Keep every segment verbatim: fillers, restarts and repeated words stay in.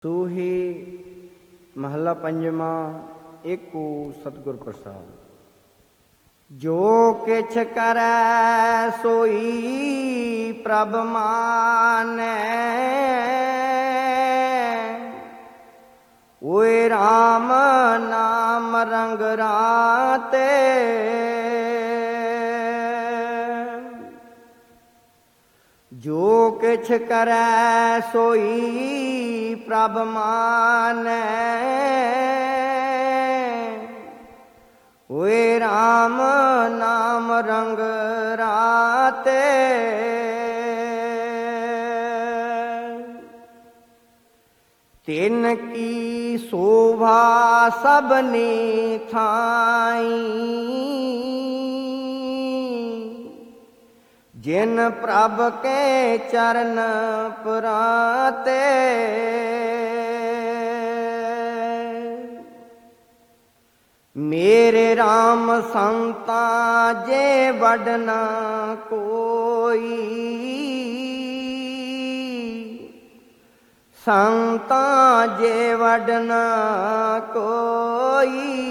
ਸੂਹੀ ਮਹੱਲਾ ਪੰਜਵਾਂ। ਏਕੋ ਸਤਿਗੁਰ ਪ੍ਰਸਾਦਿ। ਜੋ ਕਿਛ ਕਰੈ ਸੋਈ ਪ੍ਰਭ ਮਾਨੈ, ਓਏ ਰਾਮ ਨਾਮ ਰੰਗ ਰਾਤੇ। ਜੋ ਕਿਛ ਕਰੈ ਸੋਈ ਪ੍ਰਭ ਮਾਨੈ, ਓਏ ਰਾਮ ਨਾਮ ਰੰਗ ਰਾਤੇ। ਤਿਨ ਕੀ ਸ਼ੋਭਾ ਸਭਨੀ ਥਾਈ, ਜਿਨ ਪ੍ਰਭ ਕੇ ਚਰਨ ਪਰਾਤੇ। ਮੇਰੇ ਰਾਮ ਸੰਤਾਂ ਜੇ ਵਡ ਨਾ ਕੋਈ, ਸੰਤਾਂ ਜੇ ਵਡ ਨਾ ਕੋਈ।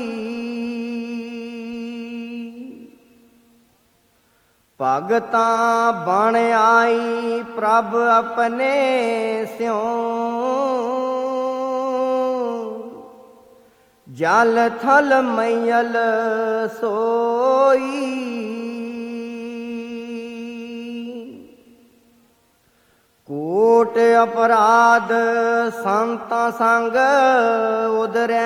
ਭਗਤਾਂ ਬਣ ਆਈ ਪ੍ਰਭ ਆਪਣੇ ਸਿਉ, ਜਲ ਥਲ ਮਈਲ ਸੋਈ। ਕੋਟ ਅਪਰਾਧ ਸੰਤਾਂ ਸੰਗ ਉਦਰੈ,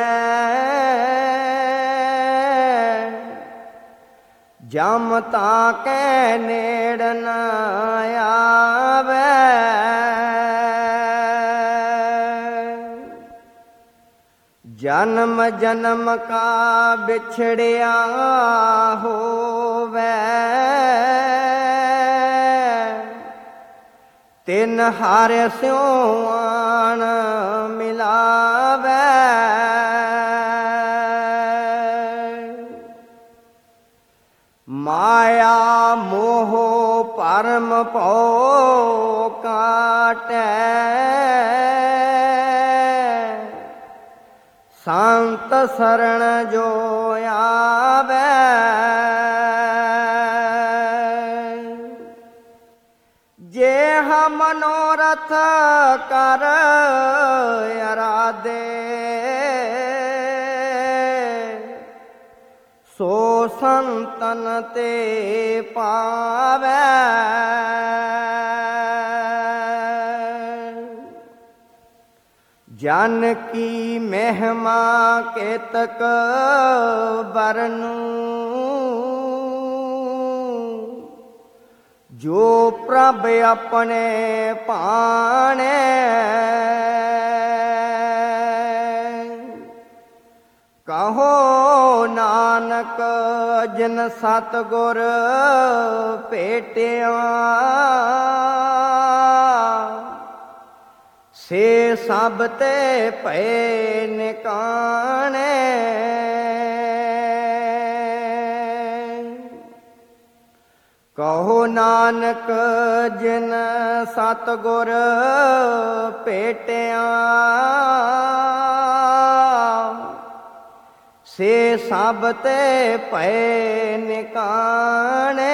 ਜਮ ਤਾਂ ਕੈ ਨੇੜ ਨ ਆਵੈ। ਜਨਮ ਜਨਮ ਕਾ ਵਿਛੜਿਆ ਹੋਵੈ, ਤਿਨ ਹਰਿ ਸਿਉ ਆਣ ਮਿਲਾਵੈ। ਮਾਇਆ ਮੋਹ ਭਰਮ ਭਉ ਕਾਟੈ, ਸੰਤ ਸਰਣ ਜੋ ਆਵੈ। ਜੇਹ ਮਨੋਰਥ ਕਰ ਅਰਾਧੇ, ਸੋ ਸੰਤਨ ਤੇ ਪਾਵੈ। ਜਨ ਕੀ ਮਹਿਮਾ ਕੇਤਕ ਬਰਨੂ, ਜੋ ਪ੍ਰਭ ਆਪਣੇ ਭਾਣੈ। ਕਹੋ ਨਾਨਕ ਜਿਨ ਸਤਿਗੁਰ ਭੇਟਿਆ, ਸੇ ਸਭ ਤੇ ਭਏ ਨਿਕਾਣੈ। ਕਹੋ ਨਾਨਕ ਜਿਨ ਸਤਿਗੁਰ ਭੇਟਿਆ, ਸੇ ਸਭ ਤੇ ਭਏ ਨਿਕਾਣੈ।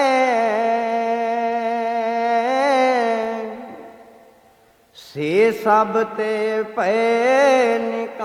ਸੇ ਸਭ ਤੇ ਭਏ ਨਿਕਾਣੈ।